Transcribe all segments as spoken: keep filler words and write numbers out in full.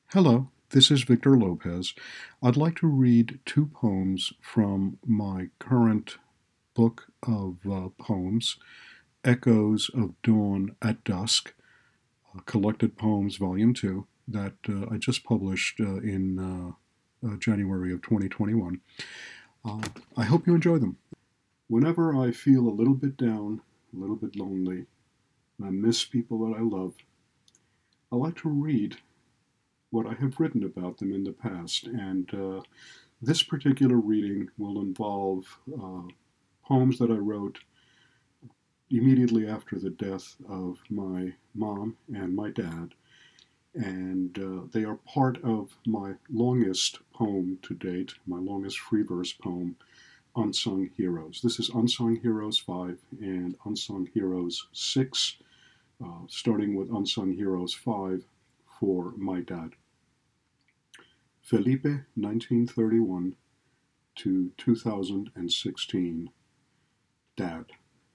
Hello, this is Victor Lopez. I'd like to read two poems from my current book of uh, poems, Echoes of Dawn at Dusk, uh, Collected Poems, Volume two, that uh, I just published uh, in uh, uh, January of twenty twenty-one. Uh, I hope you enjoy them. Whenever I feel a little bit down, a little bit lonely, and I miss people that I love, I like to read what I have written about them in the past, and uh, this particular reading will involve uh, poems that I wrote immediately after the death of my mom and my dad, and uh, they are part of my longest poem to date, my longest free verse poem, Unsung Heroes. This is Unsung Heroes five and Unsung Heroes six, uh, starting with Unsung Heroes five for my dad. Felipe, nineteen thirty-one to two thousand sixteen. Dad.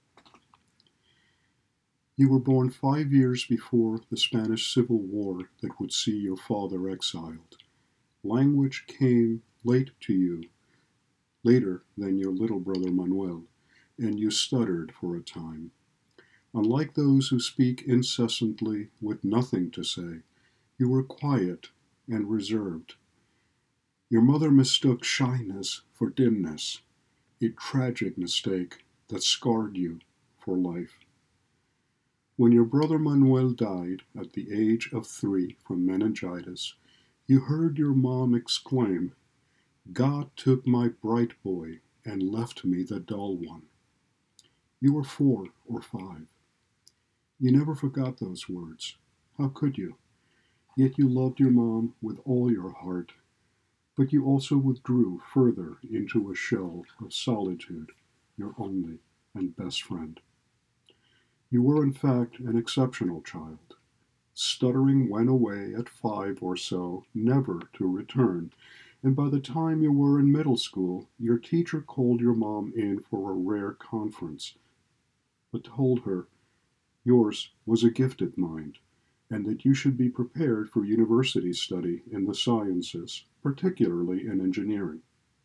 You were born five years before the Spanish Civil War that would see your father exiled. Language came late to you, later than your little brother Manuel, and you stuttered for a time. Unlike those who speak incessantly with nothing to say, you were quiet and reserved. Your mother mistook shyness for dimness, a tragic mistake that scarred you for life. When your brother Manuel died at the age of three from meningitis, you heard your mom exclaim, "God took my bright boy and left me the dull one." You were four or five. You never forgot those words. How could you? Yet you loved your mom with all your heart, but you also withdrew further into a shell of solitude, your only and best friend. You were in fact an exceptional child. Stuttering went away at five or so, never to return, and by the time you were in middle school, your teacher called your mom in for a rare conference, but told her yours was a gifted mind, and that you should be prepared for university study in the sciences, particularly in engineering.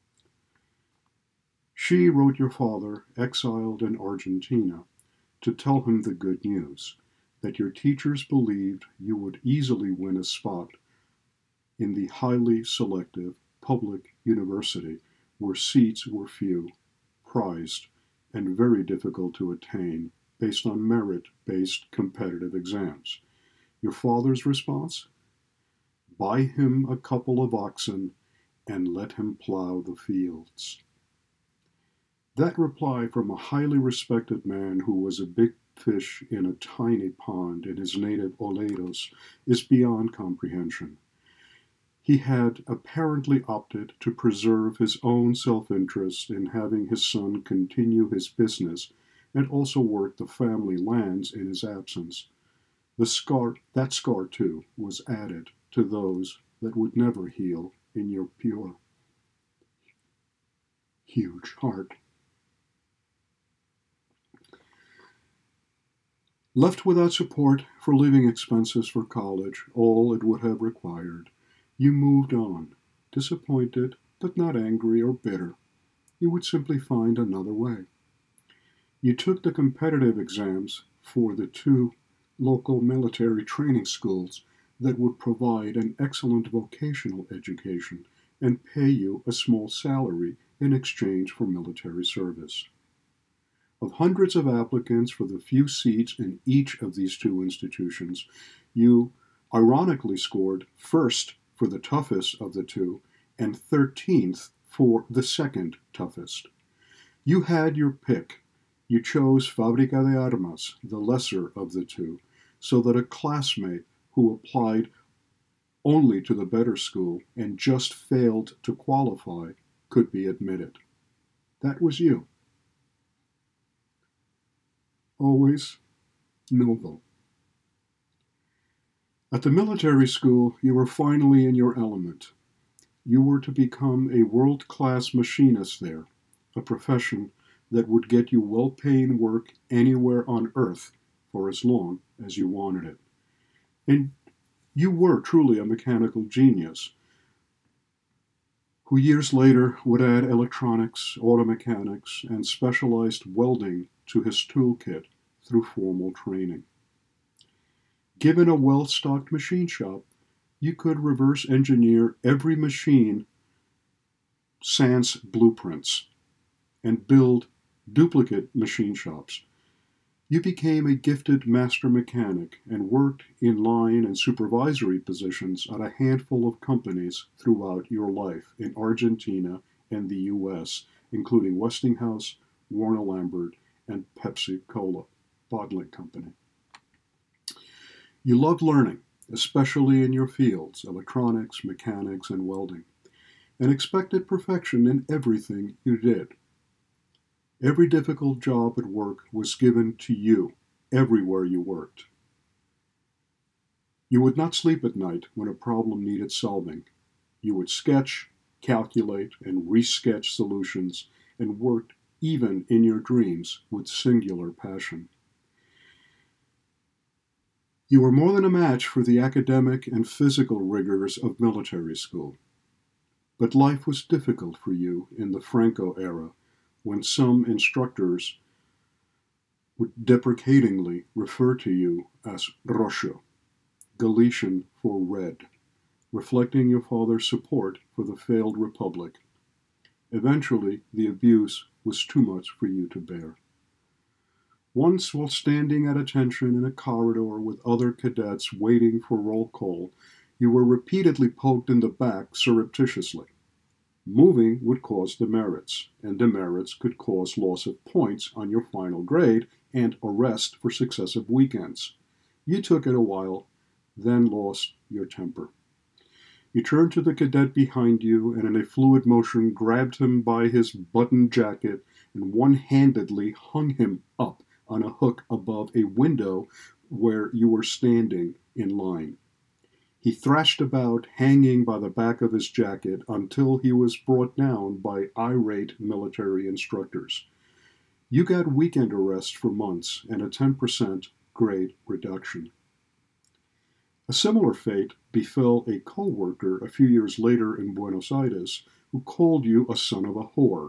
She wrote your father, exiled in Argentina, to tell him the good news, that your teachers believed you would easily win a spot in the highly selective public university where seats were few, prized, and very difficult to attain based on merit-based competitive exams. Your father's response? Buy him a couple of oxen and let him plow the fields. That reply from a highly respected man who was a big fish in a tiny pond in his native Oleiros is beyond comprehension. He had apparently opted to preserve his own self-interest in having his son continue his business and also work the family lands in his absence. The scar, that scar too, was added to those that would never heal in your pure, huge heart. Left without support for living expenses for college, all it would have required, you moved on, disappointed but not angry or bitter. You would simply find another way. You took the competitive exams for the two local military training schools that would provide an excellent vocational education and pay you a small salary in exchange for military service. Of hundreds of applicants for the few seats in each of these two institutions, you ironically scored first for the toughest of the two and thirteenth for the second toughest. You had your pick. You chose Fábrica de Armas, the lesser of the two, so that a classmate who applied only to the better school and just failed to qualify could be admitted. That was you. Always noble. At the military school, you were finally in your element. You were to become a world-class machinist there, a profession that would get you well-paying work anywhere on Earth for as long as you wanted it. And You were truly a mechanical genius, who years later would add electronics, auto mechanics, and specialized welding to his toolkit through formal training. Given a well-stocked machine shop, you could reverse engineer every machine sans blueprints and build duplicate machine shops. You became a gifted master mechanic and worked in line and supervisory positions at a handful of companies throughout your life in Argentina and the U S, including Westinghouse, Warner Lambert, and Pepsi Cola Bottling Company. You loved learning, especially in your fields, electronics, mechanics, and welding, and expected perfection in everything you did. Every difficult job at work was given to you everywhere you worked. You would not sleep at night when a problem needed solving. You would sketch, calculate, and resketch solutions and worked even in your dreams with singular passion. You were more than a match for the academic and physical rigors of military school. But life was difficult for you in the Franco era, when some instructors would deprecatingly refer to you as Rojo, Galician for red, reflecting your father's support for the failed republic. Eventually, the abuse was too much for you to bear. Once, while standing at attention in a corridor with other cadets waiting for roll call, you were repeatedly poked in the back surreptitiously. Moving would cause demerits, and demerits could cause loss of points on your final grade and arrest for successive weekends. You took it a while, then lost your temper. You turned to the cadet behind you and in a fluid motion grabbed him by his buttoned jacket and one-handedly hung him up on a hook above a window where you were standing in line. He thrashed about, hanging by the back of his jacket, until he was brought down by irate military instructors. You got weekend arrest for months and a ten percent grade reduction. A similar fate befell a co-worker a few years later in Buenos Aires who called you a son of a whore.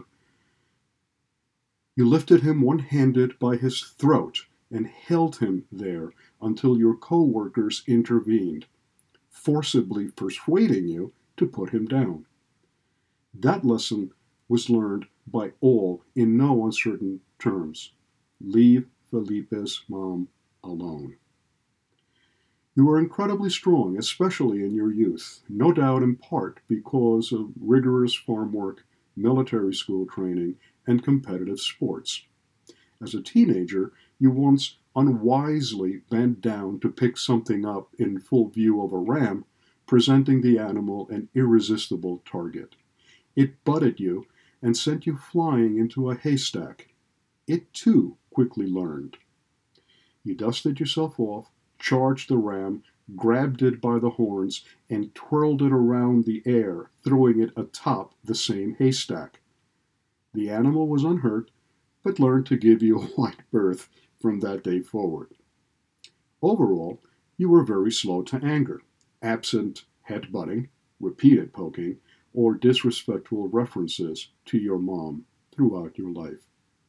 You lifted him one-handed by his throat and held him there until your co-workers intervened, forcibly persuading you to put him down. That lesson was learned by all in no uncertain terms. Leave Felipe's mom alone. You were incredibly strong, especially in your youth, no doubt in part because of rigorous farm work, military school training, and competitive sports. As a teenager, you once unwisely bent down to pick something up in full view of a ram, presenting the animal an irresistible target. It butted you and sent you flying into a haystack. It, too, quickly learned. You dusted yourself off, charged the ram, grabbed it by the horns, and twirled it around the air, throwing it atop the same haystack. The animal was unhurt, but learned to give you a wide berth from that day forward. Overall, you were very slow to anger, absent head-butting, repeated poking, or disrespectful references to your mom throughout your life.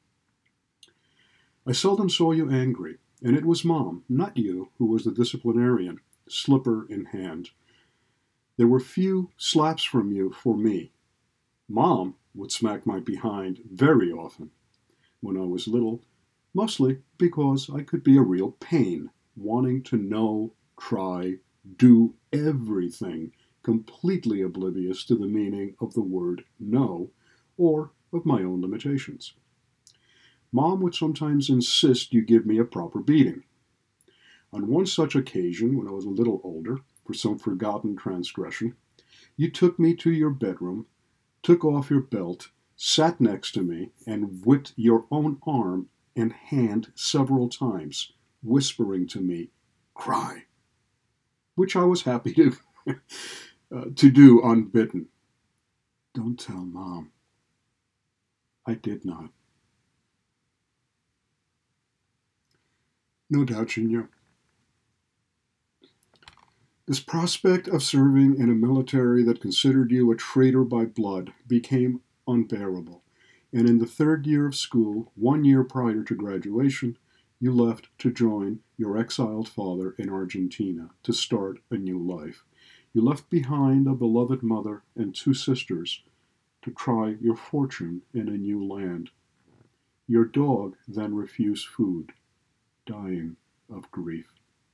I seldom saw you angry, and it was Mom, not you, who was the disciplinarian, slipper in hand. There were few slaps from you for me. Mom would smack my behind very often when I was little, mostly because I could be a real pain, wanting to know, try, do everything, completely oblivious to the meaning of the word no, or of my own limitations. Mom would sometimes insist you give me a proper beating. On one such occasion, when I was a little older, for some forgotten transgression, you took me to your bedroom, took off your belt, sat next to me, and whipped your own arm and hand several times, whispering to me, "Cry," which I was happy to, uh, to do unbidden. Don't tell Mom. I did not. No doubt you knew. This prospect of serving in a military that considered you a traitor by blood became unbearable, and in the third year of school, one year prior to graduation, you left to join your exiled father in Argentina to start a new life. You left behind a beloved mother and two sisters to try your fortune in a new land. Your dog then refused food, dying of grief.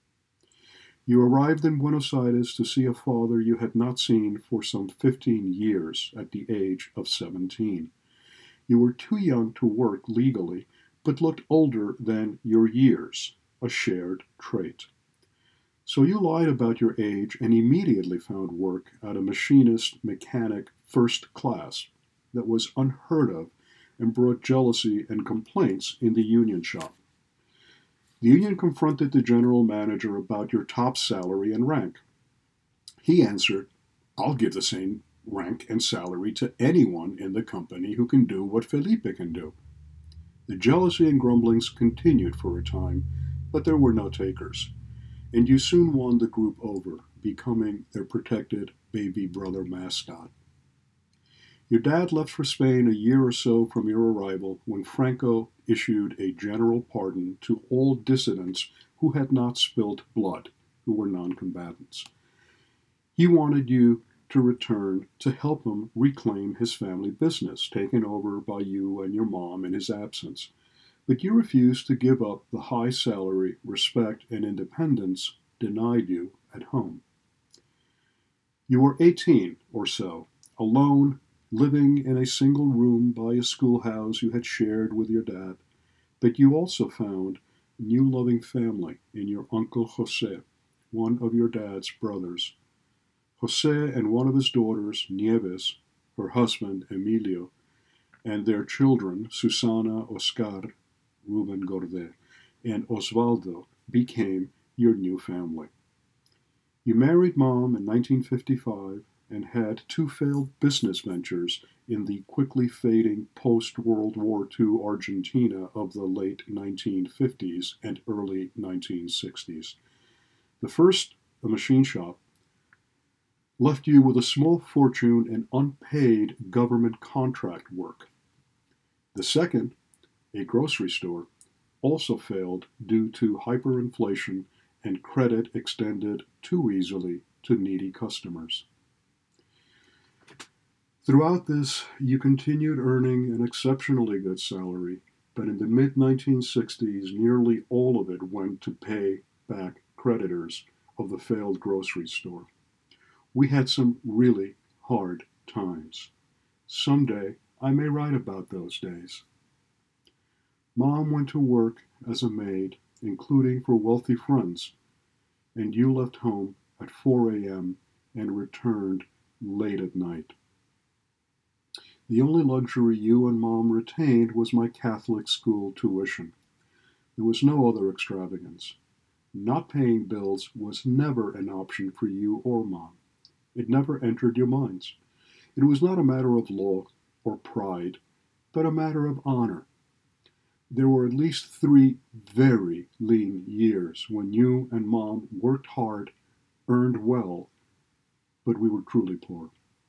You arrived in Buenos Aires to see a father you had not seen for some fifteen years at the age of seventeen. You were too young to work legally, but looked older than your years, a shared trait. So you lied about your age and immediately found work at a machinist mechanic first class that was unheard of and brought jealousy and complaints in the union shop. The union confronted the general manager about your top salary and rank. He answered, "I'll give the same rank and salary to anyone in the company who can do what Felipe can do." The jealousy and grumblings continued for a time, but there were no takers, and you soon won the group over, becoming their protected baby brother mascot. Your dad left for Spain a year or so from your arrival when Franco issued a general pardon to all dissidents who had not spilt blood, who were non-combatants. He wanted you to return to help him reclaim his family business, taken over by you and your mom in his absence. But you refused to give up the high salary, respect, and independence denied you at home. You were eighteen or so, alone, living in a single room by a schoolhouse you had shared with your dad, but you also found a new loving family in your Uncle Jose, one of your dad's brothers. Jose and one of his daughters, Nieves, her husband, Emilio, and their children, Susana, Oscar, Ruben Gorde, and Osvaldo, became your new family. You married Mom in nineteen fifty-five and had two failed business ventures in the quickly fading post-World War Two Argentina of the late nineteen fifties and early nineteen sixties. The first, a machine shop, left you with a small fortune and unpaid government contract work. The second, a grocery store, also failed due to hyperinflation and credit extended too easily to needy customers. Throughout this, you continued earning an exceptionally good salary, but in the mid nineteen sixties, nearly all of it went to pay back creditors of the failed grocery store. We had some really hard times. Someday, I may write about those days. Mom went to work as a maid, including for wealthy friends, and you left home at four a.m. and returned late at night. The only luxury you and Mom retained was my Catholic school tuition. There was no other extravagance. Not paying bills was never an option for you or Mom. It never entered your minds. It was not a matter of law or pride, but a matter of honor. There were at least three very lean years when you and Mom worked hard, earned well, but we were truly poor.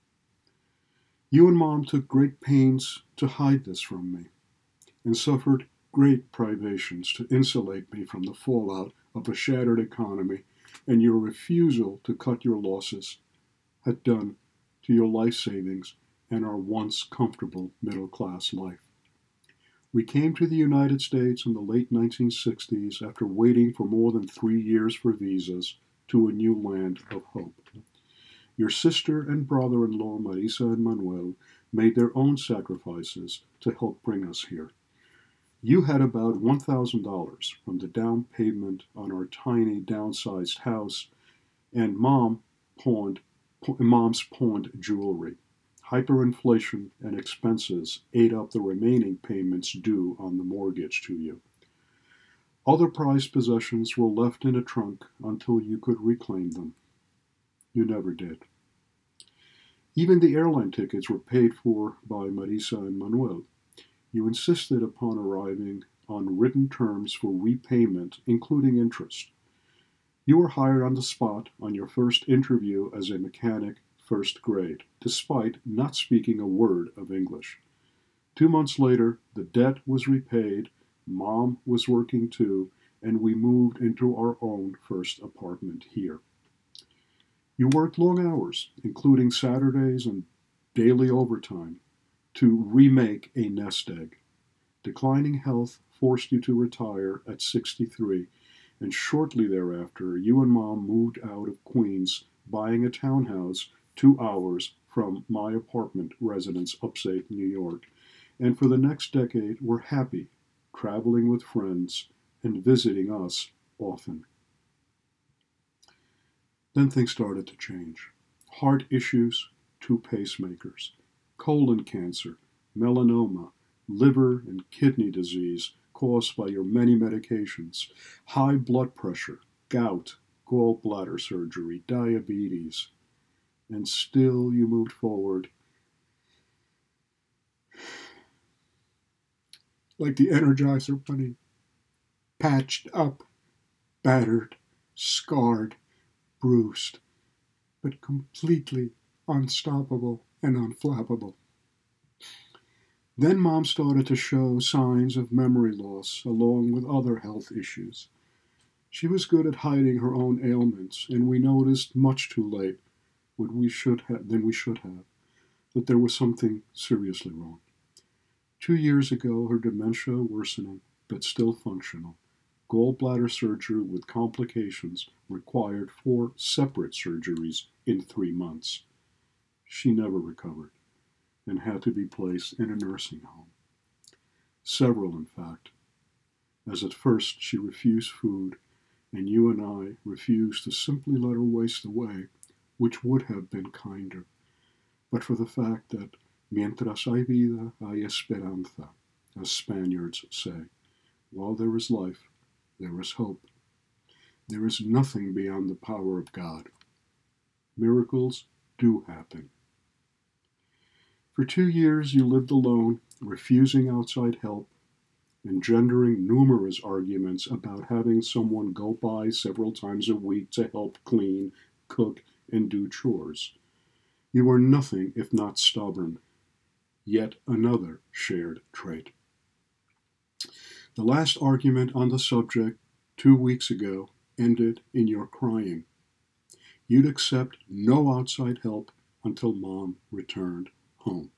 You and Mom took great pains to hide this from me, and suffered great privations to insulate me from the fallout of a shattered economy and your refusal to cut your losses had done to your life savings and our once comfortable middle-class life. We came to the United States in the late nineteen sixties after waiting for more than three years for visas to a new land of hope. Your sister and brother-in-law, Marisa and Manuel, made their own sacrifices to help bring us here. You had about one thousand dollars from the down payment on our tiny, downsized house, and Mom pawned, Mom's pawned jewelry. Hyperinflation and expenses ate up the remaining payments due on the mortgage to you. Other prized possessions were left in a trunk until you could reclaim them. You never did. Even the airline tickets were paid for by Marisa and Manuel. You insisted upon arriving on written terms for repayment, including interest. You were hired on the spot on your first interview as a mechanic, first grade, despite not speaking a word of English. Two months later, the debt was repaid, Mom was working too, and we moved into our own first apartment here. You worked long hours, including Saturdays and daily overtime, to remake a nest egg. Declining health forced you to retire at sixty-three, and shortly thereafter, you and Mom moved out of Queens, buying a townhouse two hours from my apartment residence upstate New York, and for the next decade were happy, traveling with friends and visiting us often. Then things started to change. Heart issues, two pacemakers, colon cancer, melanoma, liver and kidney disease caused by your many medications, high blood pressure, gout, gallbladder surgery, diabetes, and still you moved forward like the Energizer Bunny, patched up, battered, scarred, bruised, but completely unstoppable and unflappable. Then Mom started to show signs of memory loss along with other health issues. She was good at hiding her own ailments, and we noticed much too late what we should have than we should have that there was something seriously wrong. Two years ago, her dementia worsening, but still functional. Gallbladder surgery with complications required four separate surgeries in three months. She never recovered and had to be placed in a nursing home. Several, in fact, as at first she refused food, and you and I refused to simply let her waste away, which would have been kinder, but for the fact that mientras hay vida, hay esperanza, as Spaniards say. While there is life, there is hope. There is nothing beyond the power of God. Miracles do happen. For two years you lived alone, refusing outside help, engendering numerous arguments about having someone go by several times a week to help clean, cook, and do chores. You were nothing if not stubborn, yet another shared trait. The last argument on the subject, two weeks ago, ended in your crying. You'd accept no outside help until Mom returned home.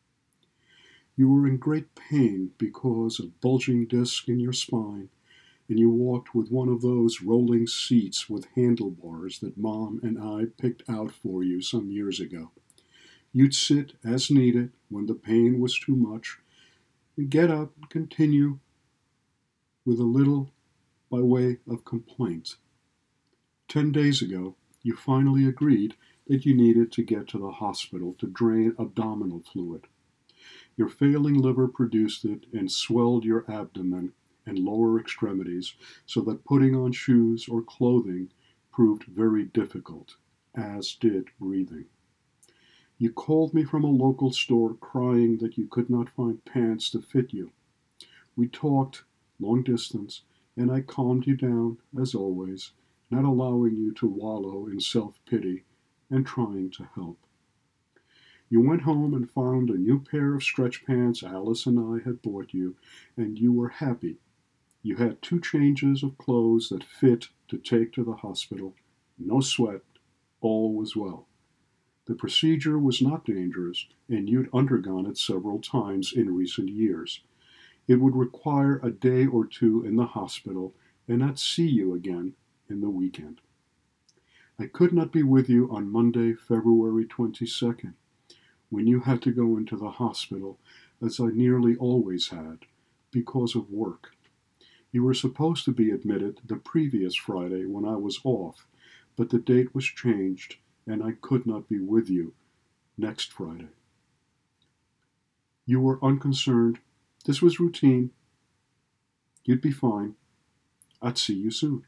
You were in great pain because of bulging discs in your spine, and you walked with one of those rolling seats with handlebars that Mom and I picked out for you some years ago. You'd sit as needed when the pain was too much, and get up and continue with a little by way of complaint. Ten days ago, you finally agreed that you needed to get to the hospital to drain abdominal fluid. Your failing liver produced it and swelled your abdomen and lower extremities so that putting on shoes or clothing proved very difficult, as did breathing. You called me from a local store crying that you could not find pants to fit you. We talked long distance, and I calmed you down, as always, not allowing you to wallow in self-pity and trying to help. You went home and found a new pair of stretch pants Alice and I had bought you, and you were happy. You had two changes of clothes that fit to take to the hospital. No sweat. All was well. The procedure was not dangerous, and you'd undergone it several times in recent years. It would require a day or two in the hospital and not see you again in the weekend. I could not be with you on Monday, February twenty-second, when you had to go into the hospital, as I nearly always had, because of work. You were supposed to be admitted the previous Friday when I was off, but the date was changed, and I could not be with you next Friday. You were unconcerned. This was routine. You'd be fine. I'd see you soon.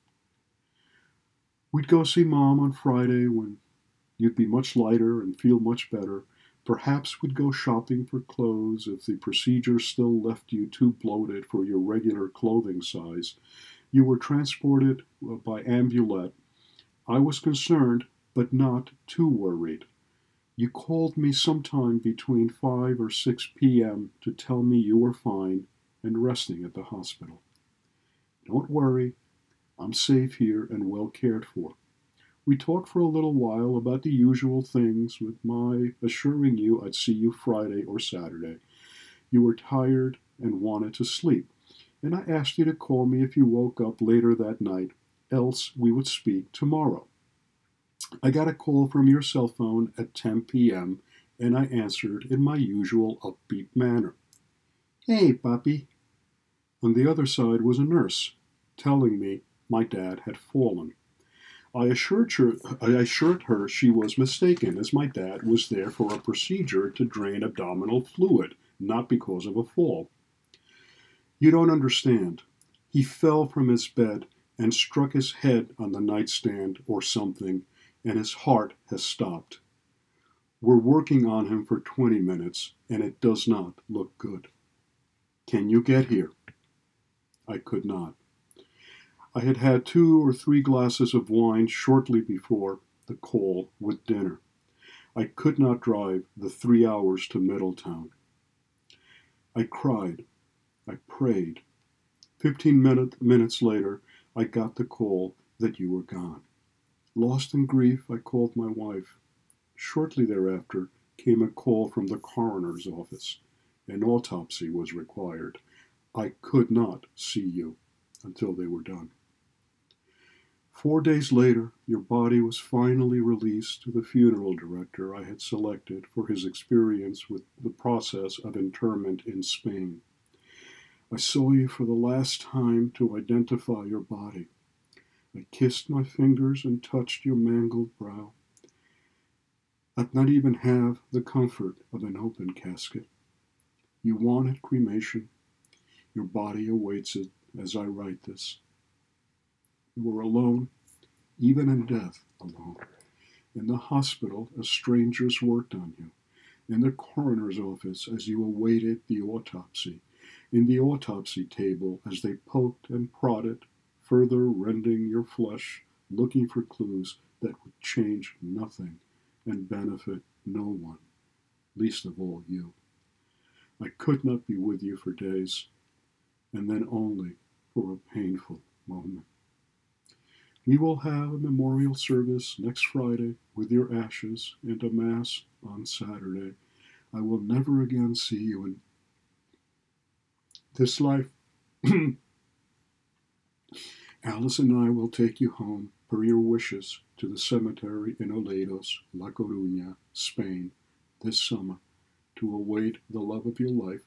We'd go see Mom on Friday when you'd be much lighter and feel much better. Perhaps we'd go shopping for clothes if the procedure still left you too bloated for your regular clothing size. You were transported by ambulette. I was concerned, but not too worried. You called me sometime between five or six p m to tell me you were fine and resting at the hospital. Don't worry, I'm safe here and well cared for. We talked for a little while about the usual things, with my assuring you I'd see you Friday or Saturday. You were tired and wanted to sleep, and I asked you to call me if you woke up later that night, else we would speak tomorrow. I got a call from your cell phone at ten p m, and I answered in my usual upbeat manner. Hey, papi. On the other side was a nurse, telling me my dad had fallen. I assured her, I assured her she was mistaken, as my dad was there for a procedure to drain abdominal fluid, not because of a fall. You don't understand. He fell from his bed and struck his head on the nightstand or something, and his heart has stopped. We're working on him for twenty minutes, and it does not look good. Can you get here? I could not. I had had two or three glasses of wine shortly before the call with dinner. I could not drive the three hours to Middletown. I cried. I prayed. Fifteen minute, minutes later, I got the call that you were gone. Lost in grief, I called my wife. Shortly thereafter came a call from the coroner's office. An autopsy was required. I could not see you until they were done. Four days later, your body was finally released to the funeral director I had selected for his experience with the process of interment in Spain. I saw you for the last time to identify your body. I kissed my fingers and touched your mangled brow. I'd not even have the comfort of an open casket. You wanted cremation. Your body awaits it as I write this. You were alone, even in death alone. In the hospital, as strangers worked on you. In the coroner's office, as you awaited the autopsy. In the autopsy table, as they poked and prodded, further rending your flesh, looking for clues that would change nothing and benefit no one, least of all you. I could not be with you for days, and then only for a painful moment. We will have a memorial service next Friday with your ashes and a mass on Saturday. I will never again see you in this life. Alice and I will take you home, per your wishes, to the cemetery in Oleiros, La Coruña, Spain, this summer, to await the love of your life,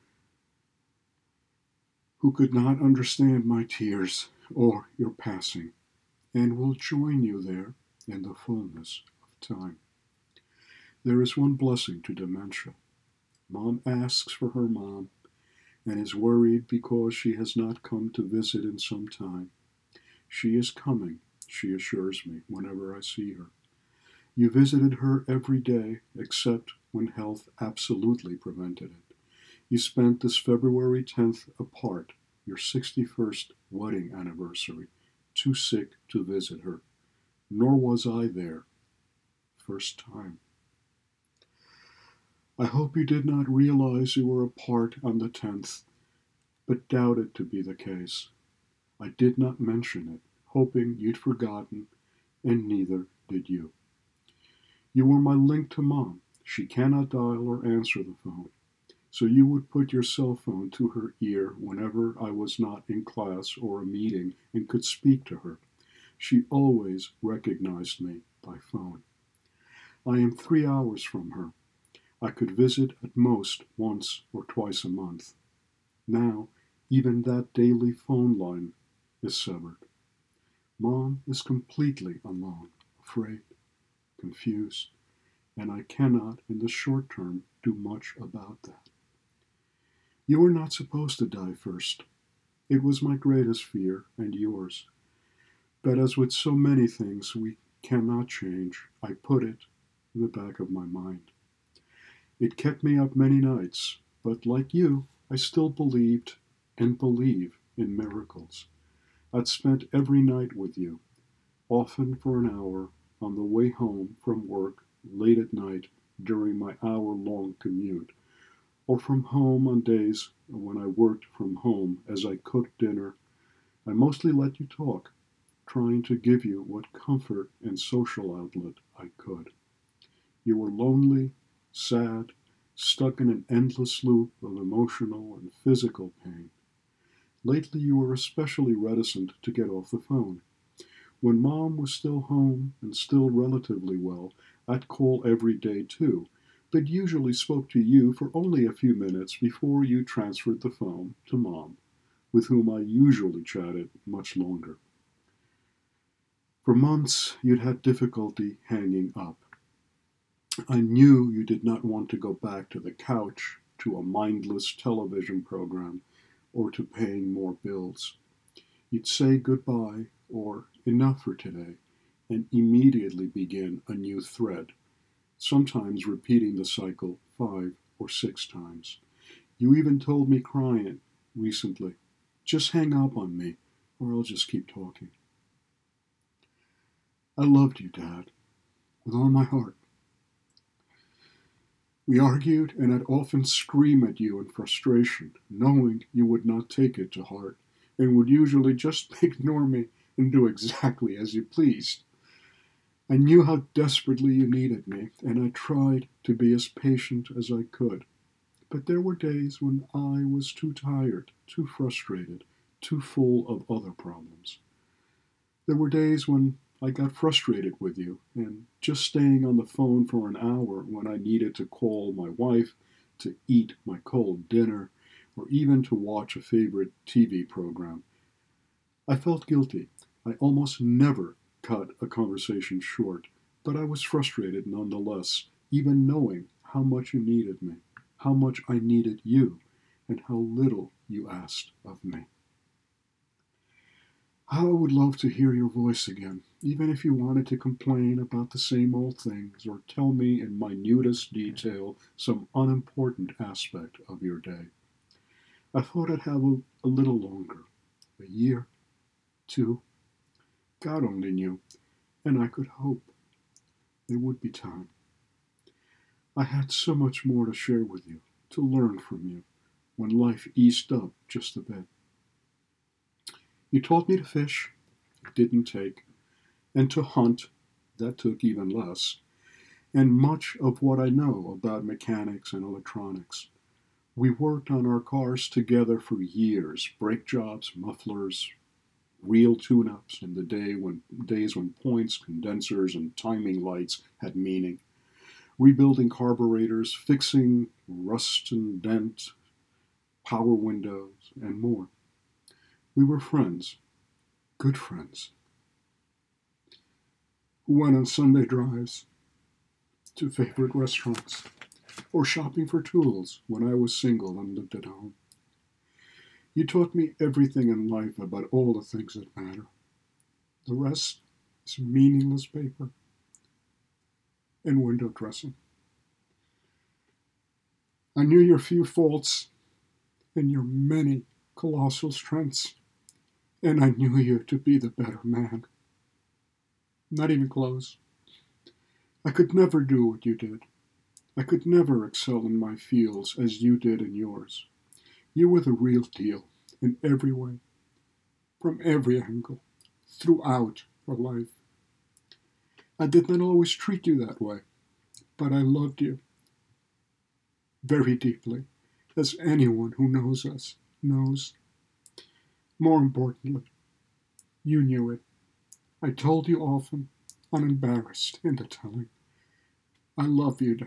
who could not understand my tears or your passing, and will join you there in the fullness of time. There is one blessing to dementia. Mom asks for her mom, and is worried because she has not come to visit in some time. She is coming, she assures me, whenever I see her. You visited her every day, except when health absolutely prevented it. You spent this February tenth apart, your sixty-first wedding anniversary, too sick to visit her. Nor was I there. First time. I hope you did not realize you were apart on the tenth, but doubt it to be the case. I did not mention it, hoping you'd forgotten, and neither did you. You were my link to Mom. She cannot dial or answer the phone, so you would put your cell phone to her ear whenever I was not in class or a meeting and could speak to her. She always recognized me by phone. I am three hours from her. I could visit at most once or twice a month. Now, even that daily phone line is severed. Mom is completely alone, afraid, confused, and I cannot, in the short term, do much about that. You were not supposed to die first. It was my greatest fear, and yours. But as with so many things we cannot change, I put it in the back of my mind. It kept me up many nights, but like you, I still believed and believe in miracles. I'd spent every night with you, often for an hour, on the way home from work late at night during my hour-long commute, or from home on days when I worked from home as I cooked dinner. I mostly let you talk, trying to give you what comfort and social outlet I could. You were lonely, sad, stuck in an endless loop of emotional and physical pain. Lately you were especially reticent to get off the phone. When Mom was still home and still relatively well, I'd call every day too, but usually spoke to you for only a few minutes before you transferred the phone to Mom, with whom I usually chatted much longer. For months you'd had difficulty hanging up. I knew you did not want to go back to the couch, to a mindless television program, or to paying more bills. You'd say goodbye or enough for today and immediately begin a new thread, sometimes repeating the cycle five or six times. You even told me crying recently, just hang up on me or I'll just keep talking. I loved you, Dad, with all my heart. We argued, and I'd often scream at you in frustration, knowing you would not take it to heart, and would usually just ignore me and do exactly as you pleased. I knew how desperately you needed me, and I tried to be as patient as I could. But there were days when I was too tired, too frustrated, too full of other problems. There were days when I got frustrated with you, and just staying on the phone for an hour when I needed to call my wife, to eat my cold dinner, or even to watch a favorite T V program. I felt guilty. I almost never cut a conversation short, but I was frustrated nonetheless, even knowing how much you needed me, how much I needed you, and how little you asked of me. How I would love to hear your voice again, even if you wanted to complain about the same old things or tell me in minutest detail some unimportant aspect of your day. I thought I'd have a, a little longer, a year, two. God only knew, and I could hope there would be time. I had so much more to share with you, to learn from you, when life eased up just a bit. You taught me to fish, it didn't take, and to hunt, that took even less, and much of what I know about mechanics and electronics. We worked on our cars together for years, brake jobs, mufflers, real tune-ups in the day when, days when points, condensers, and timing lights had meaning, rebuilding carburetors, fixing rust and dent, power windows, and more. We were friends, good friends, who went on Sunday drives to favorite restaurants, or shopping for tools when I was single and lived at home. You taught me everything in life about all the things that matter. The rest is meaningless paper and window dressing. I knew your few faults and your many colossal strengths, and I knew you to be the better man. Not even close. I could never do what you did. I could never excel in my fields as you did in yours. You were the real deal in every way, from every angle, throughout your life. I did not always treat you that way, but I loved you very deeply, as anyone who knows us knows. More importantly, you knew it. I told you often, unembarrassed in the telling. I love you, Dad.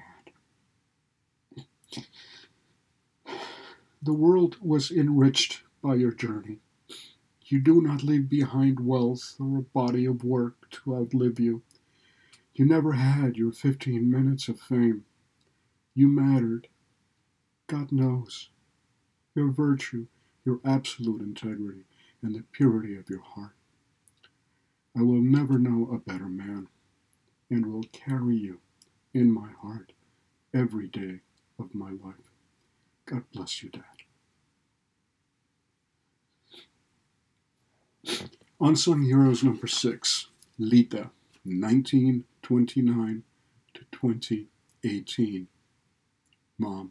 The world was enriched by your journey. You do not leave behind wealth or a body of work to outlive you. You never had your fifteen minutes of fame. You mattered. God knows. Your virtue, your absolute integrity, and the purity of your heart. I will never know a better man, and will carry you in my heart every day of my life. God bless you, Dad. Unsung Heroes number six, Lita, nineteen twenty-nine to twenty eighteen. Mom.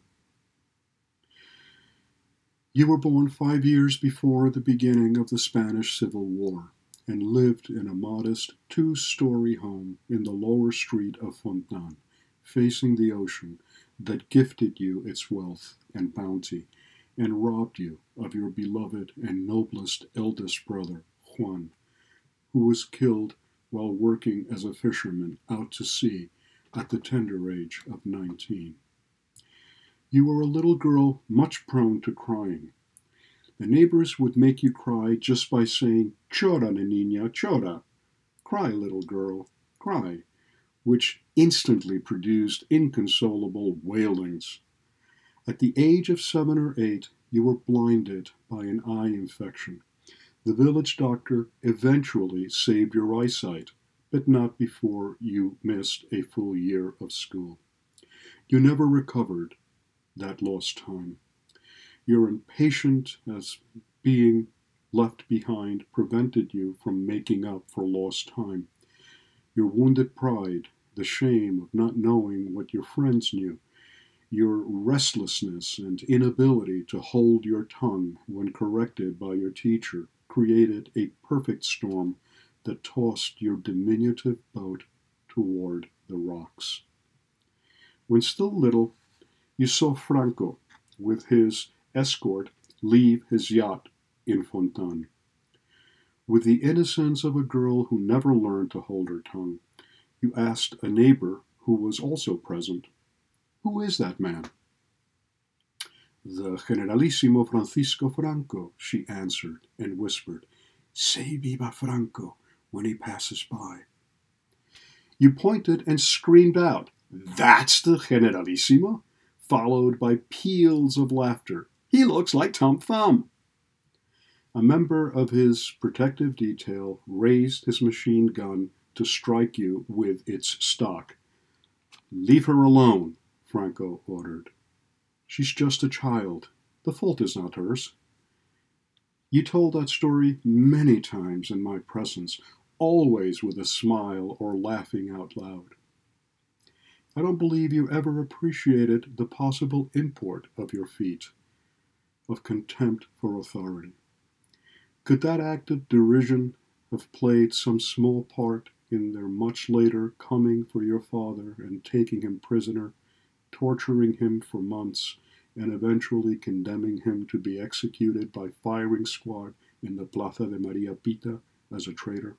You were born five years before the beginning of the Spanish Civil War and lived in a modest two-story home in the lower street of Fontan, facing the ocean that gifted you its wealth and bounty and robbed you of your beloved and noblest eldest brother, Juan, who was killed while working as a fisherman out to sea at the tender age of nineteen. You were a little girl much prone to crying. The neighbors would make you cry just by saying, "Chora, niña, chora," cry, little girl, cry, which instantly produced inconsolable wailings. At the age of seven or eight, you were blinded by an eye infection. The village doctor eventually saved your eyesight, but not before you missed a full year of school. You never recovered that lost time. Your impatience as being left behind prevented you from making up for lost time. Your wounded pride, the shame of not knowing what your friends knew, your restlessness and inability to hold your tongue when corrected by your teacher created a perfect storm that tossed your diminutive boat toward the rocks. When still little, you saw Franco, with his escort, leave his yacht in Fontan. With the innocence of a girl who never learned to hold her tongue, you asked a neighbor who was also present, "Who is that man?" "The Generalissimo Francisco Franco," she answered and whispered, "Say viva Franco when he passes by." You pointed and screamed out, "That's the Generalissimo?" followed by peals of laughter. "He looks like Tom Thumb." A member of his protective detail raised his machine gun to strike you with its stock. "Leave her alone," Franco ordered. "She's just a child. The fault is not hers." You told that story many times in my presence, always with a smile or laughing out loud. I don't believe you ever appreciated the possible import of your feat, of contempt for authority. Could that act of derision have played some small part in their much later coming for your father and taking him prisoner, torturing him for months, and eventually condemning him to be executed by firing squad in the Plaza de Maria Pita as a traitor?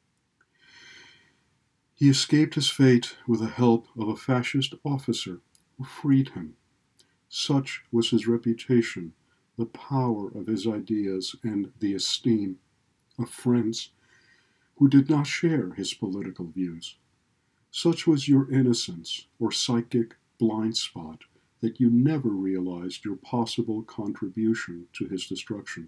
He escaped his fate with the help of a fascist officer who freed him. Such was his reputation, the power of his ideas, and the esteem of friends who did not share his political views. Such was your innocence or psychic blind spot that you never realized your possible contribution to his destruction.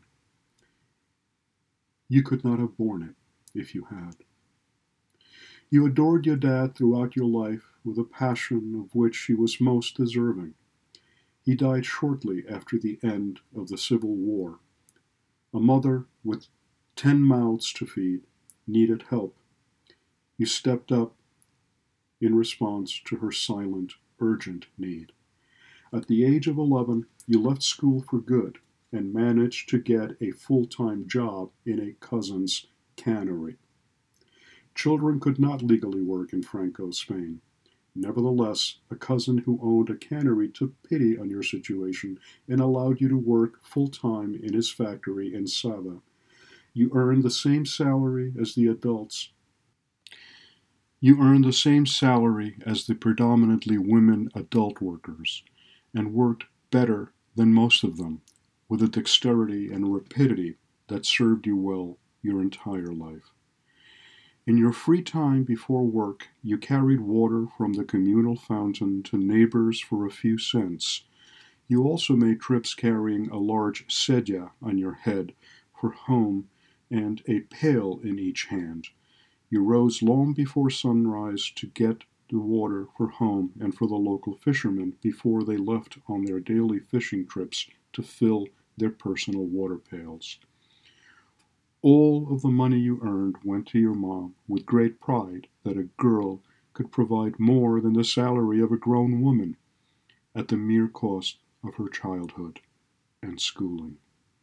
You could not have borne it if you had. You adored your dad throughout your life with a passion of which he was most deserving. He died shortly after the end of the Civil War. A mother with ten mouths to feed needed help. You stepped up in response to her silent, urgent need. At the age of eleven, you left school for good and managed to get a full-time job in a cousin's cannery. Children could not legally work in Franco, Spain. Nevertheless, a cousin who owned a cannery took pity on your situation and allowed you to work full-time in his factory in Sada. You earned the same salary as the adults. You earned the same salary as the predominantly women adult workers, and worked better than most of them, with a dexterity and rapidity that served you well your entire life. In your free time before work, you carried water from the communal fountain to neighbors for a few cents. You also made trips carrying a large sedia on your head for home and a pail in each hand. You rose long before sunrise to get the water for home and for the local fishermen before they left on their daily fishing trips to fill their personal water pails. All of the money you earned went to your mom with great pride that a girl could provide more than the salary of a grown woman at the mere cost of her childhood and schooling.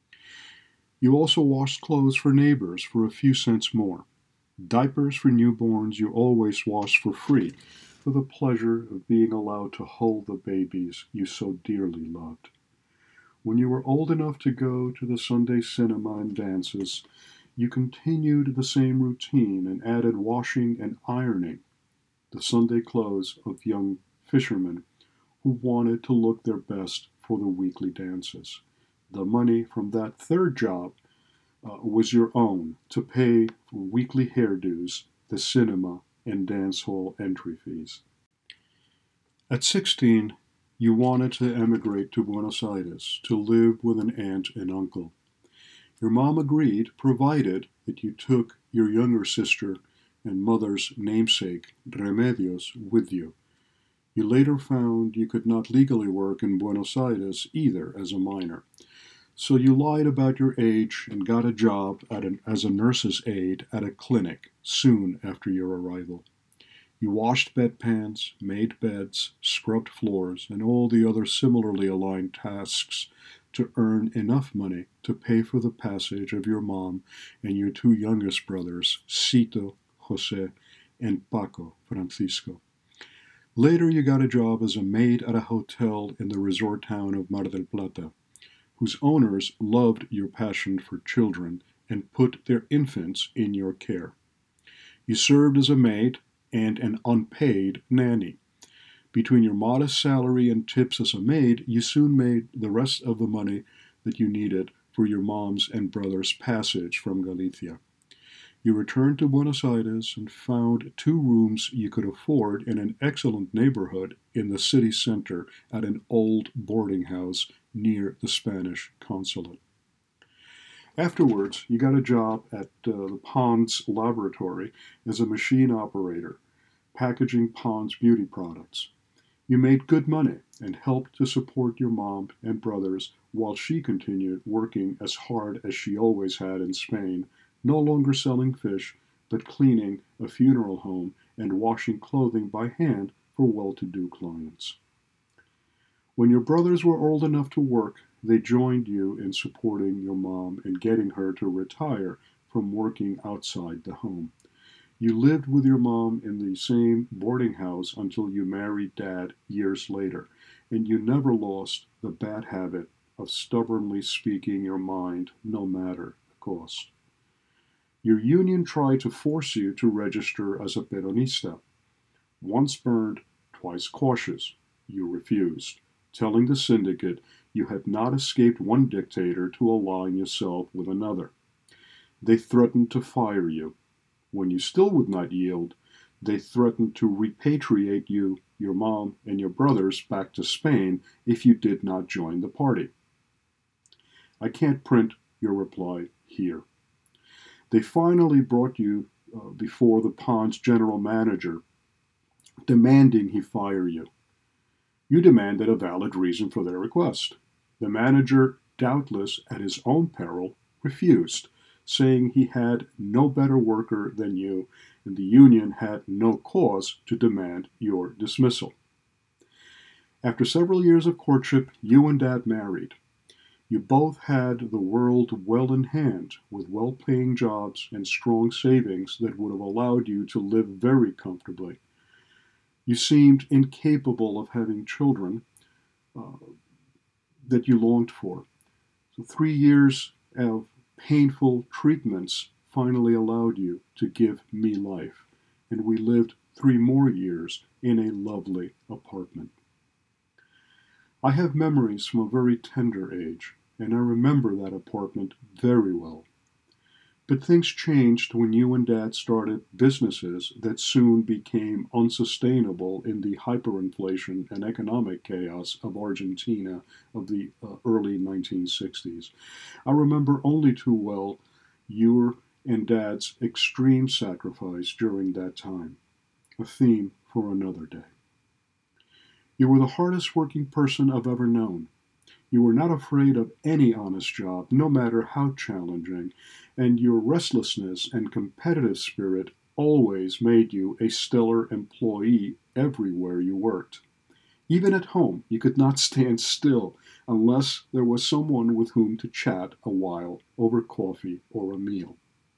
You also washed clothes for neighbors for a few cents more. Diapers for newborns you always washed for free for the pleasure of being allowed to hold the babies you so dearly loved. When you were old enough to go to the Sunday cinema and dances, you continued the same routine and added washing and ironing, the Sunday clothes of young fishermen who wanted to look their best for the weekly dances. The money from that third job uh, was your own to pay for weekly hairdos, the cinema, and dance hall entry fees. At sixteen, you wanted to emigrate to Buenos Aires to live with an aunt and uncle. Your mom agreed, provided that you took your younger sister and mother's namesake, Remedios, with you. You later found you could not legally work in Buenos Aires either as a minor. So you lied about your age and got a job at an, as a nurse's aide at a clinic soon after your arrival. You washed bedpans, made beds, scrubbed floors, and all the other similarly aligned tasks to earn enough money to pay for the passage of your mom and your two youngest brothers, Cito, Jose, and Paco, Francisco. Later, you got a job as a maid at a hotel in the resort town of Mar del Plata, whose owners loved your passion for children and put their infants in your care. You served as a maid and an unpaid nanny. Between your modest salary and tips as a maid, you soon made the rest of the money that you needed for your mom's and brother's passage from Galicia. You returned to Buenos Aires and found two rooms you could afford in an excellent neighborhood in the city center at an old boarding house near the Spanish consulate. Afterwards, you got a job at uh, the Pond's laboratory as a machine operator, packaging Pond's beauty products. You made good money and helped to support your mom and brothers while she continued working as hard as she always had in Spain, no longer selling fish, but cleaning a funeral home and washing clothing by hand for well-to-do clients. When your brothers were old enough to work, they joined you in supporting your mom and getting her to retire from working outside the home. You lived with your mom in the same boarding house until you married Dad years later, and you never lost the bad habit of stubbornly speaking your mind no matter the cost. Your union tried to force you to register as a Peronista. Once burned, twice cautious, you refused, telling the syndicate you had not escaped one dictator to align yourself with another. They threatened to fire you. When you still would not yield, they threatened to repatriate you, your mom, and your brothers back to Spain if you did not join the party. I can't print your reply here. They finally brought you uh, before the Pond's general manager, demanding he fire you. You demanded a valid reason for their request. The manager, doubtless at his own peril, refused, saying he had no better worker than you, and the union had no cause to demand your dismissal. After several years of courtship, you and Dad married. You both had the world well in hand, with well-paying jobs and strong savings that would have allowed you to live very comfortably. You seemed incapable of having children uh, that you longed for. So three years of painful treatments finally allowed you to give me life, and we lived three more years in a lovely apartment. I have memories from a very tender age, and I remember that apartment very well. But things changed when you and Dad started businesses that soon became unsustainable in the hyperinflation and economic chaos of Argentina of the uh, early nineteen sixties. I remember only too well your and Dad's extreme sacrifice during that time, a theme for another day. You were the hardest working person I've ever known. You were not afraid of any honest job, no matter how challenging, and your restlessness and competitive spirit always made you a stellar employee everywhere you worked. Even at home, you could not stand still unless there was someone with whom to chat a while over coffee or a meal.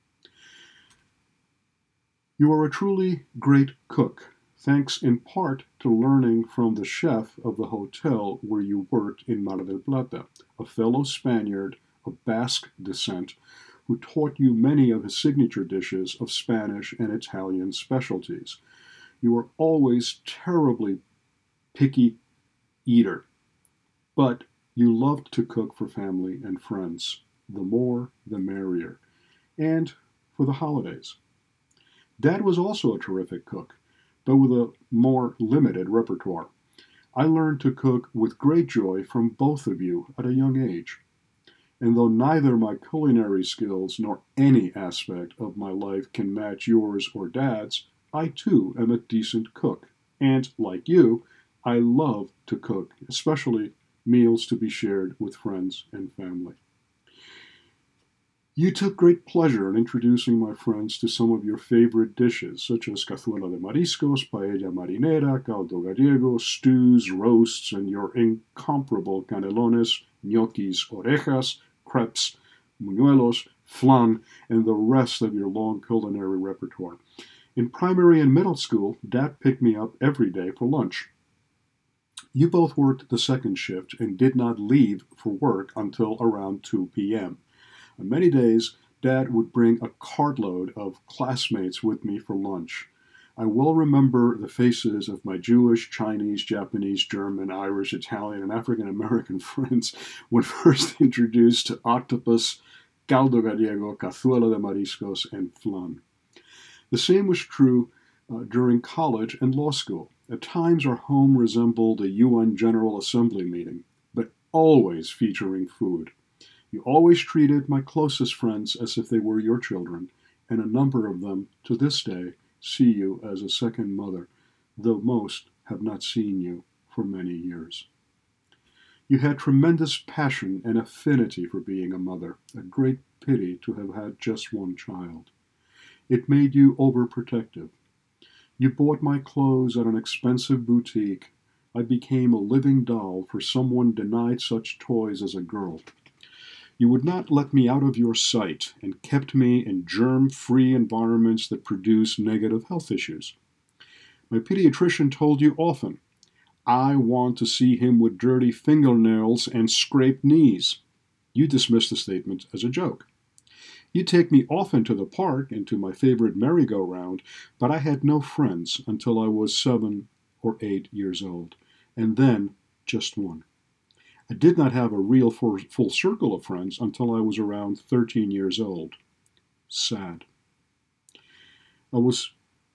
You are a truly great cook, thanks in part to learning from the chef of the hotel where you worked in Mar del Plata, a fellow Spaniard of Basque descent who taught you many of his signature dishes of Spanish and Italian specialties. You were always terribly picky eater, but you loved to cook for family and friends. The more, the merrier. And for the holidays. Dad was also a terrific cook, but with a more limited repertoire. I learned to cook with great joy from both of you at a young age. And though neither my culinary skills nor any aspect of my life can match yours or Dad's, I too am a decent cook. And, like you, I love to cook, especially meals to be shared with friends and family. You took great pleasure in introducing my friends to some of your favorite dishes, such as cazuela de mariscos, paella marinera, caldo gallego, stews, roasts, and your incomparable canelones, gnocchis, orejas, crepes, muñuelos, flan, and the rest of your long culinary repertoire. In primary and middle school, Dad picked me up every day for lunch. You both worked the second shift and did not leave for work until around two p.m. On many days, Dad would bring a cartload of classmates with me for lunch. I well remember the faces of my Jewish, Chinese, Japanese, German, Irish, Italian, and African American friends when first introduced to octopus, caldo gallego, cazuela de mariscos, and flan. The same was true uh, during college and law school. At times, our home resembled a U N General Assembly meeting, but always featuring food. You always treated my closest friends as if they were your children, and a number of them, to this day, see you as a second mother, though most have not seen you for many years. You had tremendous passion and affinity for being a mother, a great pity to have had just one child. It made you overprotective. You bought my clothes at an expensive boutique. I became a living doll for someone denied such toys as a girl. You would not let me out of your sight and kept me in germ-free environments that produce negative health issues. My pediatrician told you often, I want to see him with dirty fingernails and scraped knees. You dismissed the statement as a joke. You'd take me often to the park and to my favorite merry-go-round, but I had no friends until I was seven or eight years old, and then just one. I did not have a real full circle of friends until I was around thirteen years old. Sad. I was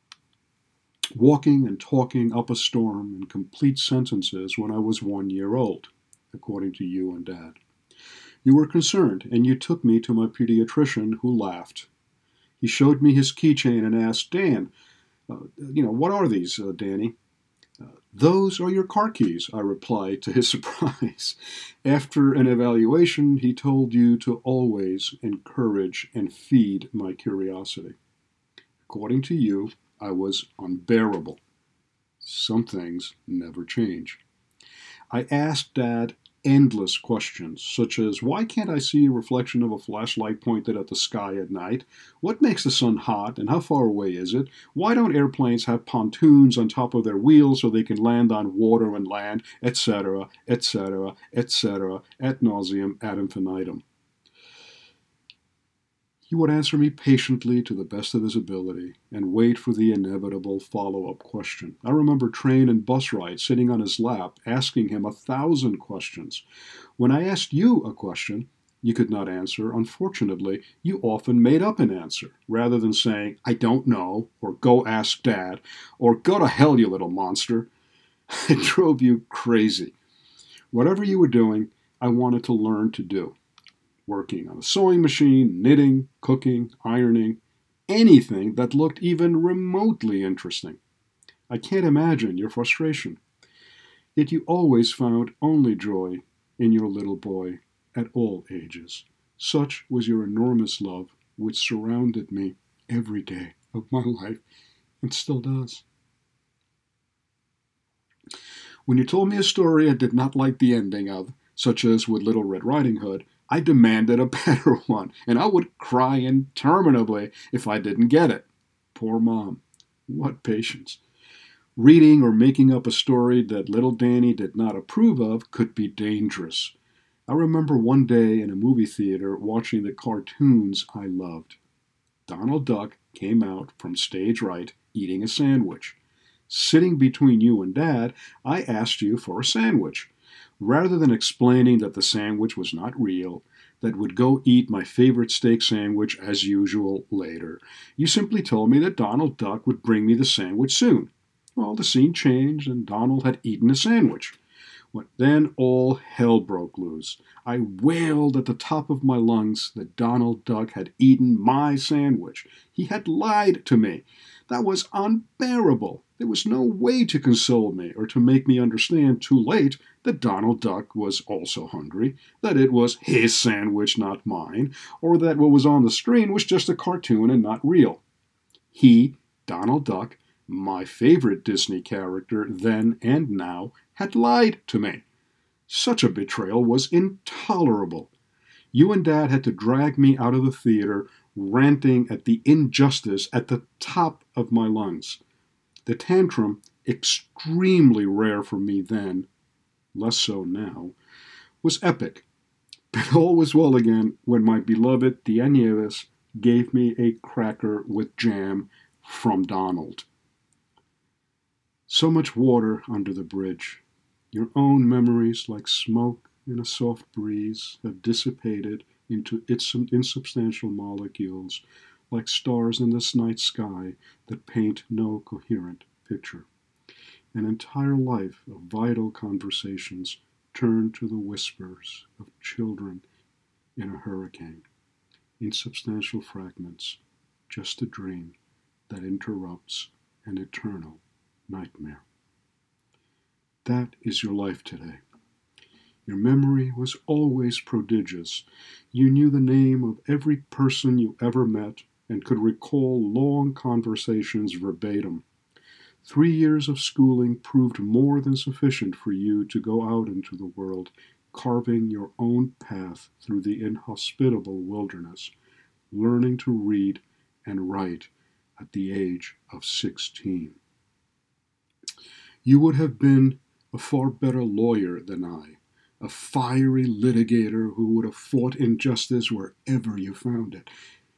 walking and talking up a storm in complete sentences when I was one year old, according to you and Dad. You were concerned, and you took me to my pediatrician, who laughed. He showed me his keychain and asked, Dan, uh, you know, what are these, uh, Danny? Uh, Those are your car keys, I replied to his surprise. After an evaluation, he told you to always encourage and feed my curiosity. According to you, I was unbearable. Some things never change. I asked Dad endless questions, such as, why can't I see a reflection of a flashlight pointed at the sky at night? What makes the sun hot, and how far away is it? Why don't airplanes have pontoons on top of their wheels so they can land on water and land, et cetera, et cetera, et cetera, ad nauseum, ad infinitum? He would answer me patiently to the best of his ability and wait for the inevitable follow-up question. I remember train and bus rides sitting on his lap, asking him a thousand questions. When I asked you a question you could not answer, unfortunately, you often made up an answer, rather than saying, I don't know, or go ask Dad, or go to hell, you little monster. It drove you crazy. Whatever you were doing, I wanted to learn to do. Working on a sewing machine, knitting, cooking, ironing, anything that looked even remotely interesting. I can't imagine your frustration. Yet you always found only joy in your little boy at all ages. Such was your enormous love, which surrounded me every day of my life and still does. When you told me a story I did not like the ending of, such as with Little Red Riding Hood, I demanded a better one, and I would cry interminably if I didn't get it. Poor Mom. What patience. Reading or making up a story that little Danny did not approve of could be dangerous. I remember one day in a movie theater watching the cartoons I loved. Donald Duck came out from stage right eating a sandwich. Sitting between you and Dad, I asked you for a sandwich. Rather than explaining that the sandwich was not real, that would go eat my favorite steak sandwich as usual later, you simply told me that Donald Duck would bring me the sandwich soon. Well, the scene changed, and Donald had eaten a sandwich. Well, then all hell broke loose. I wailed at the top of my lungs that Donald Duck had eaten my sandwich. He had lied to me. That was unbearable. There was no way to console me or to make me understand too late that Donald Duck was also hungry, that it was his sandwich, not mine, or that what was on the screen was just a cartoon and not real. He, Donald Duck, my favorite Disney character then and now, had lied to me. Such a betrayal was intolerable. You and Dad had to drag me out of the theater, ranting at the injustice at the top of my lungs. The tantrum, extremely rare for me then, less so now, was epic. But all was well again when my beloved Tia Nieves gave me a cracker with jam from Donald. So much water under the bridge. Your own memories, like smoke in a soft breeze, have dissipated into insubstantial molecules, like stars in this night sky that paint no coherent picture. An entire life of vital conversations turn to the whispers of children in a hurricane. Insubstantial fragments, just a dream that interrupts an eternal nightmare. That is your life today. Your memory was always prodigious. You knew the name of every person you ever met and could recall long conversations verbatim. Three years of schooling proved more than sufficient for you to go out into the world, carving your own path through the inhospitable wilderness, learning to read and write at the age of sixteen. You would have been a far better lawyer than I, a fiery litigator who would have fought injustice wherever you found it,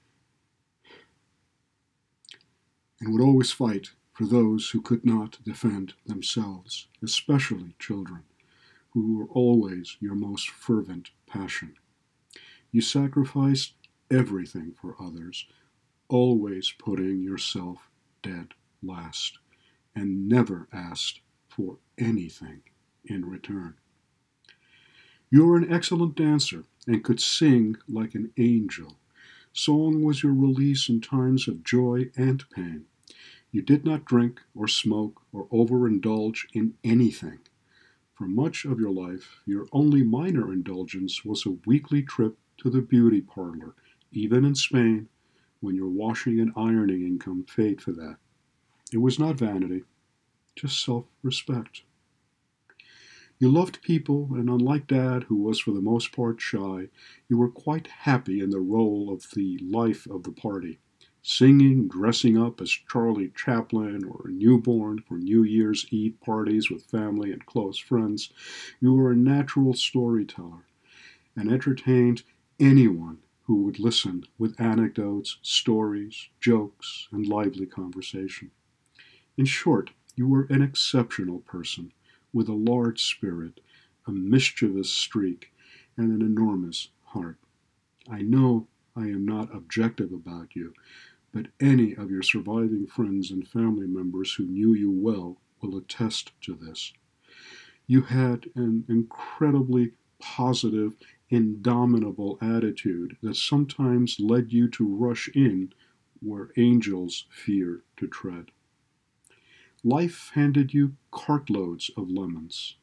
and would always fight for those who could not defend themselves, especially children, who were always your most fervent passion. You sacrificed everything for others, always putting yourself dead last, and never asked for anything in return. You were an excellent dancer and could sing like an angel. Song was your release in times of joy and pain. You did not drink or smoke or overindulge in anything. For much of your life, your only minor indulgence was a weekly trip to the beauty parlor, even in Spain, when your washing and ironing income paid for that. It was not vanity, just self-respect. You loved people, and unlike Dad, who was for the most part shy, you were quite happy in the role of the life of the party, singing, dressing up as Charlie Chaplin or a newborn for New Year's Eve parties with family and close friends. You were a natural storyteller and entertained anyone who would listen with anecdotes, stories, jokes, and lively conversation. In short, you were an exceptional person, with a large spirit, a mischievous streak, and an enormous heart. I know I am not objective about you, but any of your surviving friends and family members who knew you well will attest to this. You had an incredibly positive, indomitable attitude that sometimes led you to rush in where angels fear to tread. Life handed you cartloads of lemons.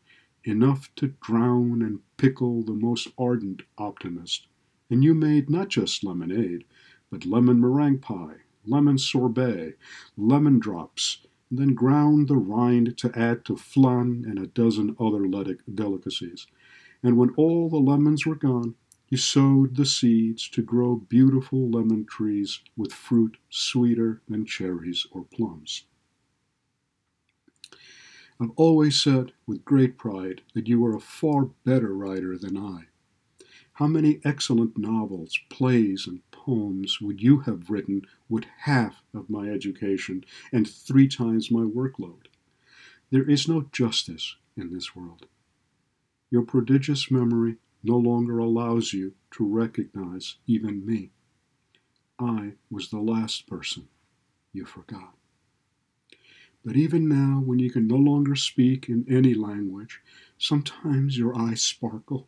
enough to drown and pickle the most ardent optimist. And you made not just lemonade, but lemon meringue pie, lemon sorbet, lemon drops, and then ground the rind to add to flan and a dozen other delicacies. And when all the lemons were gone, you sowed the seeds to grow beautiful lemon trees with fruit sweeter than cherries or plums. I've always said with great pride that you are a far better writer than I. How many excellent novels, plays, and poems would you have written with half of my education and three times my workload? There is no justice in this world. Your prodigious memory no longer allows you to recognize even me. I was the last person you forgot. But even now, when you can no longer speak in any language, sometimes your eyes sparkle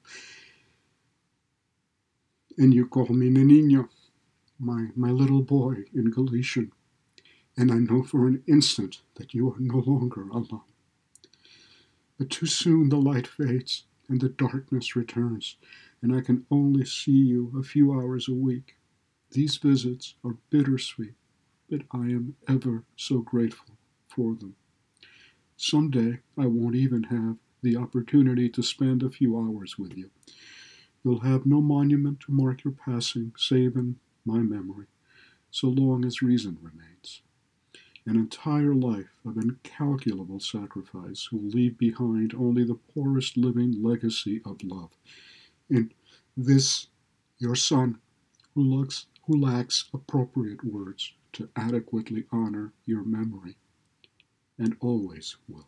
and you call me Niño, my, my little boy in Galician, and I know for an instant that you are no longer alone. But too soon the light fades and the darkness returns, and I can only see you a few hours a week. These visits are bittersweet, but I am ever so grateful for them. Someday I won't even have the opportunity to spend a few hours with you. You'll have no monument to mark your passing save in my memory, so long as reason remains. An entire life of incalculable sacrifice will leave behind only the poorest living legacy of love. In this, your son, who lacks, who lacks appropriate words to adequately honor your memory, and always will.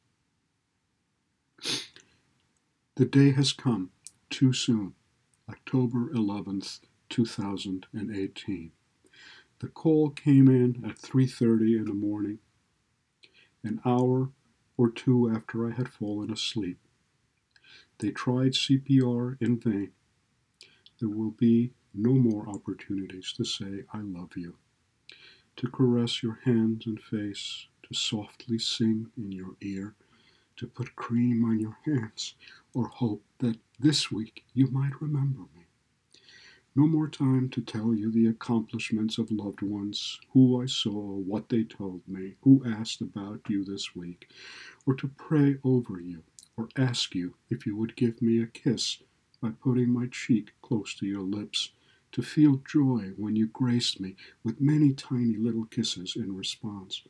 The day has come too soon, October eleventh, two thousand eighteen. The call came in at three thirty in the morning, an hour or two after I had fallen asleep. They tried C P R in vain. There will be no more opportunities to say I love you, to caress your hands and face, to softly sing in your ear, to put cream on your hands, or hope that this week you might remember me. No more time to tell you the accomplishments of loved ones, who I saw, what they told me, who asked about you this week, or to pray over you, or ask you if you would give me a kiss by putting my cheek close to your lips, to feel joy when you graced me with many tiny little kisses in response,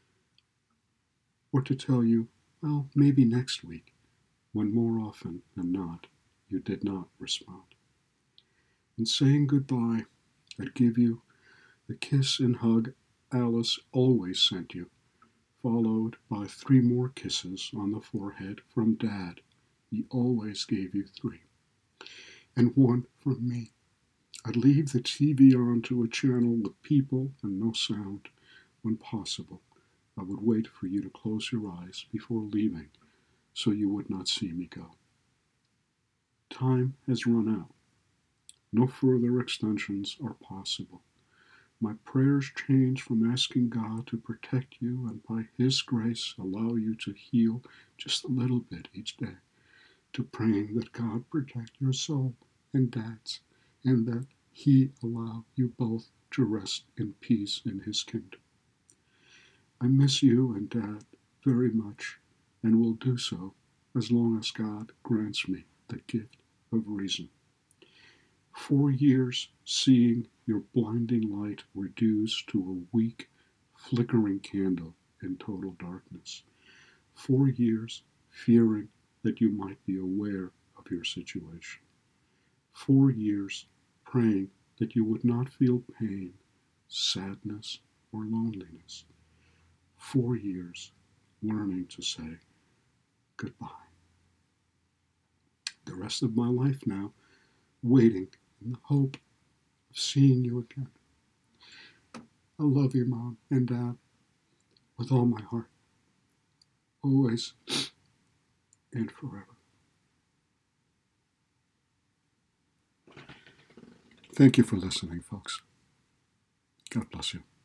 or to tell you, well, maybe next week, when more often than not you did not respond. In saying goodbye, I'd give you the kiss and hug Alice always sent you, followed by three more kisses on the forehead from Dad. He always gave you three. And one from me. I'd leave the T V on to a channel with people and no sound. When possible, I would wait for you to close your eyes before leaving, so you would not see me go. Time has run out. No further extensions are possible. My prayers change from asking God to protect you and by His grace allow you to heal just a little bit each day, to praying that God protect your soul and Dad's, and that He allow you both to rest in peace in His kingdom. I miss you and Dad very much, and will do so as long as God grants me the gift of reason. Four years seeing your blinding light reduced to a weak, flickering candle in total darkness. Four years fearing that you might be aware of your situation. Four years praying that you would not feel pain, sadness, or loneliness. Four years learning to say goodbye. The rest of my life now, waiting in the hope of seeing you again. I love you, Mom and Dad, with all my heart, always and forever. Thank you for listening, folks. God bless you.